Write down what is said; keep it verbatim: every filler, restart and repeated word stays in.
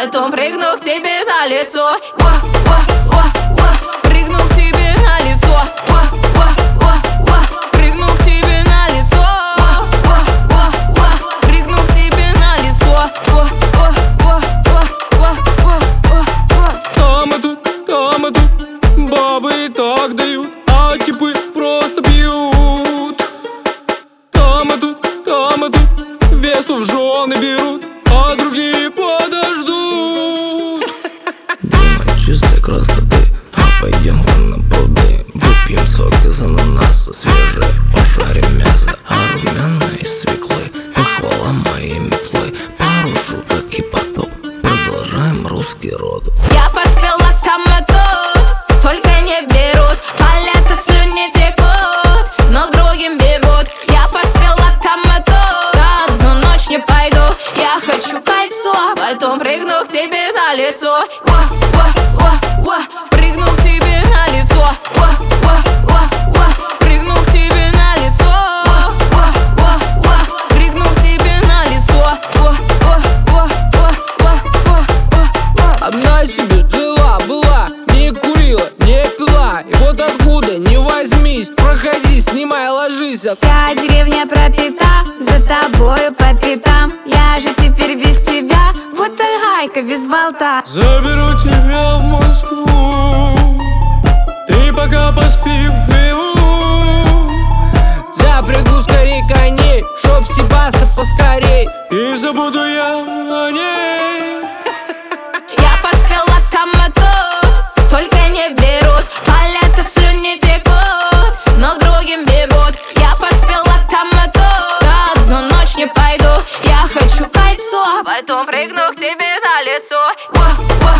потом прыгну к тебе на лицо. О, о, о, о, прыгну к тебе на лицо. О, о, о, о, прыгну к тебе на лицо. О, о, о, о, прыгну к тебе на лицо. О, о, о, о, о, о, о. Там и тут, там и тут бабы и так дают, а типы просто пьют. Там и тут, там и тут весу в жены берут, а другие подождут. Думать чистой красоты, а пойдем-ка на пруды. Выпьем сок из ананаса, свежее пожарим мясо, а румяна из свеклы, похвала моей метлы. Пару шуток и потоп, продолжаем русский род. Я поспела там и тут, только не берут, палеты слюни текут, но к другим бегут. Я поспела там и тут, на одну ночь не пойду. Я хочу кольцо, потом прыгну к тебе на лицо. О, о, о, о, прыгну к тебе на лицо. О, о, о, о, прыгну к тебе на лицо. О, о, о, о, прыгну к тебе на лицо. О, о, о, о, о, о, о. Одна себе жила, была, не курила, не пила. И вот откуда не возьмись, проходи, снимай, ложись. Вся деревня пропита, за тобою по пятам. Я же теперь без тебя, вот и гайка без болта. Заберу тебя в Москву, ты пока поспи в Хиву. Запрягу скорей коней, чтоб съебаться поскорей, и забуду я о ней. Я поспела там и тут, только не берут, палеты слюни текут, но к другим бегут. Я поспела там и тут, на одну ночь не пойду. Я хочу кольцо, потом прыгну к тебе на лицо. О, о,